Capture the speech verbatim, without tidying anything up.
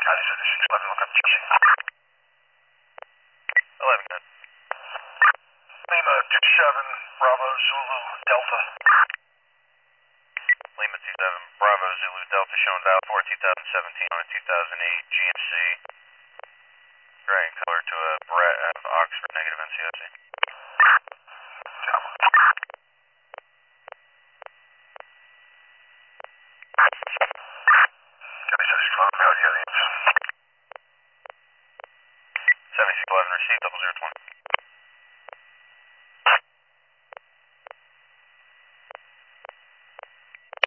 eleven, good. Lima two seven, Bravo Zulu Delta. Lima two seven, Bravo Zulu Delta, showing dial four two thousand seventeen on a two thousand eight G M C. Gray color to a Brett of Oxford, negative N C O C.